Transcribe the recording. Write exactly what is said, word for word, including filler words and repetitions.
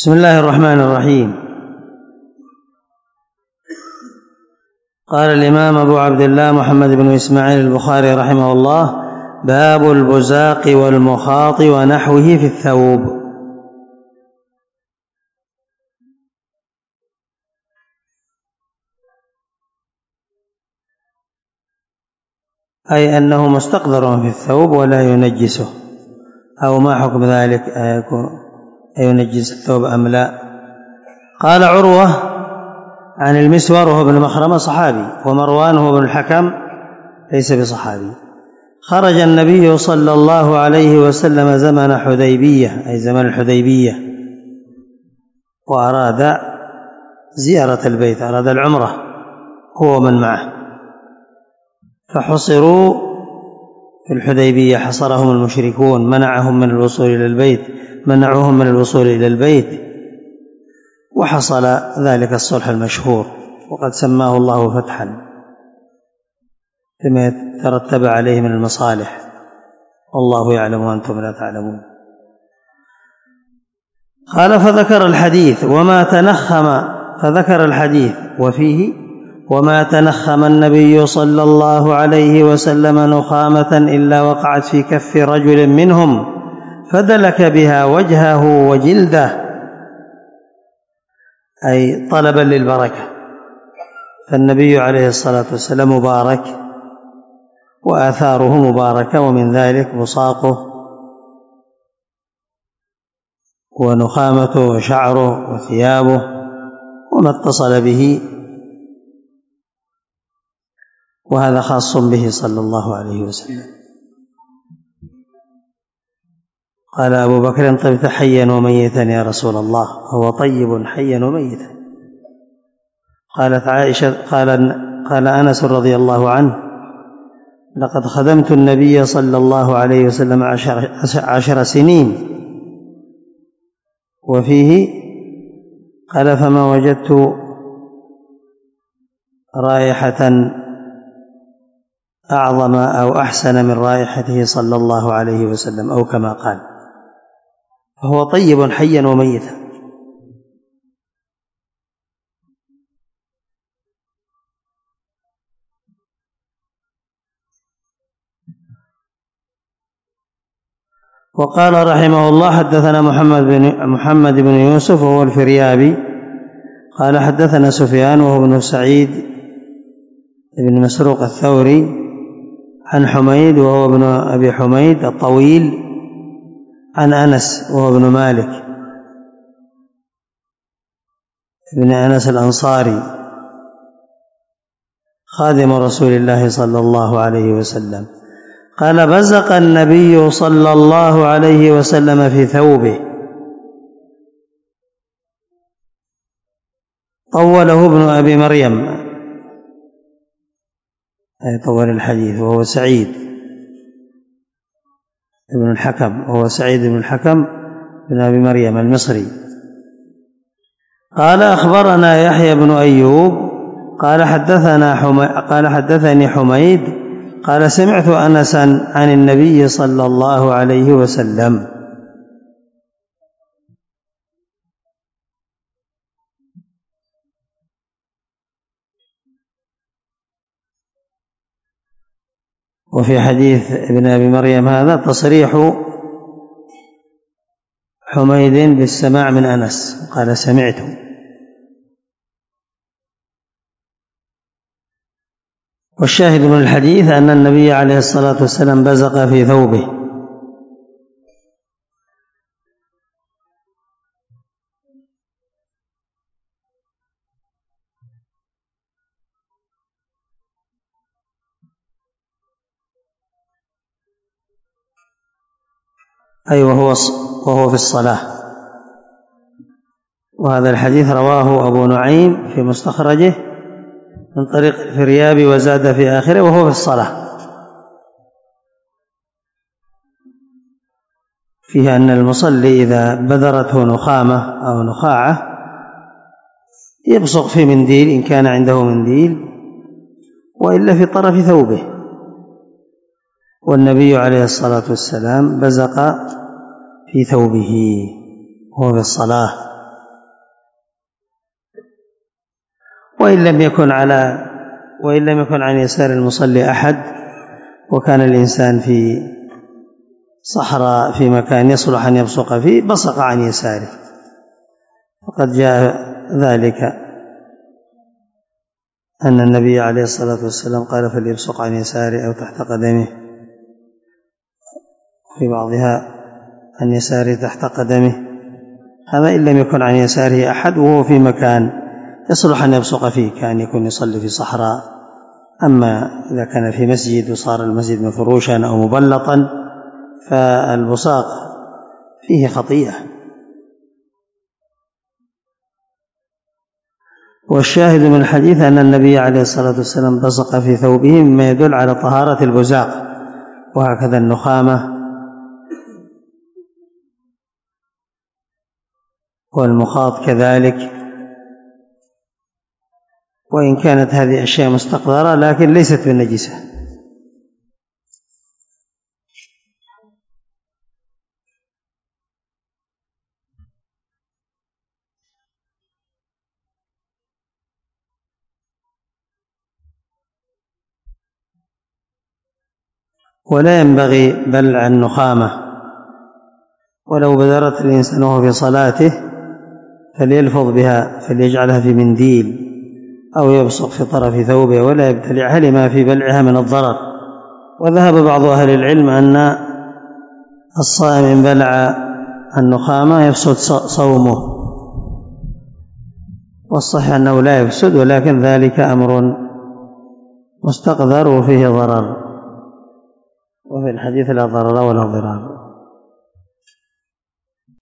بسم الله الرحمن الرحيم. قال الإمام أبو عبد الله محمد بن إسماعيل البخاري رحمه الله: باب البزاق والمخاط ونحوه في الثوب. أي أنه مستقذر في الثوب ولا ينجسه، أو ما حكم ذلك، أينجس الثوب أم لا؟ قال عروة عن المسور وهو ابن مخرمة صحابي، ومروان هو ابن الحكم ليس بصحابي: خرج النبي صلى الله عليه وسلم زمن حديبية، أي زمن الحديبية، وأراد زيارة البيت، أراد العمرة هو من معه، فحصروا في الحديبية، حصرهم المشركون، منعهم من الوصول إلى البيت منعوهم من الوصول إلى البيت وحصل ذلك الصلح المشهور، وقد سماه الله فتحا لما ترتب عليه من المصالح، والله يعلم وأنتم لا تعلمون. قال فذكر الحديث وما تنخم فذكر الحديث وفيه: وما تنخم النبي صلى الله عليه وسلم نخامة إلا وقعت في كف رجل منهم فدلك بها وجهه وجلده، أي طلبا للبركة، فالنبي عليه الصلاة والسلام مبارك وآثاره مباركة، ومن ذلك بصاقه ونخامته وشعره وثيابه وما اتصل به، وهذا خاص به صلى الله عليه وسلم. قال أبو بكر: طبت حيا وميتا يا رسول الله، هو طيب حيا وميتا. قالت عائشة قال, قال أنس رضي الله عنه: لقد خدمت النبي صلى الله عليه وسلم عشر, عشر سنين. وفيه قال: فما وجدت رائحة أعظم أو أحسن من رائحته صلى الله عليه وسلم، أو كما قال، فهو طيب حيا وميتا. وقال رحمه الله: حدثنا محمد بن, محمد بن يوسف وهو الفريابي قال حدثنا سفيان وهو ابن سعيد بن مسروق الثوري عن حميد وهو ابن أبي حميد الطويل عن أنس وهو ابن مالك ابن أنس الأنصاري خادم رسول الله صلى الله عليه وسلم قال: بزق النبي صلى الله عليه وسلم في ثوبه، طوله ابن أبي مريم، أي طول الحديث، وهو سعيد ابن الحكم وهو سعيد بن الحكم بن أبي مريم المصري. قال: أخبرنا يحيى بن أيوب قال حدثنا حمي قال حدثني حميد قال: سمعت أنسا عن النبي صلى الله عليه وسلم. وفي حديث ابن أبي مريم هذا تصريح حميد بالسماع من أنس، قال: سمعت. والشاهد من الحديث أن النبي عليه الصلاة والسلام بزق في ثوبه، أي وهو وهو في الصلاة. وهذا الحديث رواه أبو نعيم في مستخرجه من طريق الفريابي وزاد في آخره: وهو في الصلاة. فيه أن المصلي إذا بذرته نخامة أو نخاعة يبصق في منديل إن كان عنده منديل، وإلا في طرف ثوبه. والنبي عليه الصلاة والسلام بزق في ثوبه وهو في الصلاة، وإن لم يكن على وإن لم يكن عن يسار المصلي أحد وكان الإنسان في صحراء في مكان يصلح أن يبصق فيه بصق عن يساره، وقد جاء ذلك أن النبي عليه الصلاة والسلام قال فليبصق عن يساره أو تحت قدمه، في بعضها عن يساره تحت قدمه. هذا إن لم يكن عن يساره أحد وهو في مكان يصلح أن يبصق فيه، كان يكون يصلي في صحراء. أما إذا كان في مسجد وصار المسجد مفروشا أو مبلطا فالبصاق فيه خطيئة. والشاهد من الحديث أن النبي عليه الصلاة والسلام بصق في ثوبه مما يدل على طهارة البزاق، وهكذا النخامة والمخاط كذلك، وإن كانت هذه أشياء مستقذرة لكن ليست بالنجسة. ولا ينبغي بلع النخامة، ولو بذرت الإنسان وهو في صلاته فليلفظ بها، فليجعلها في منديل أو يبصق في طرف ثوبه ولا يبتلعها لما في بلعها من الضرر. وذهب بعض أهل العلم أن الصائم إن بلع النخامة يفسد صومه، والصحيح أنه لا يفسد، ولكن ذلك أمر مستقذر وفيه ضرر، وفي الحديث لا ضرر ولا ضرار.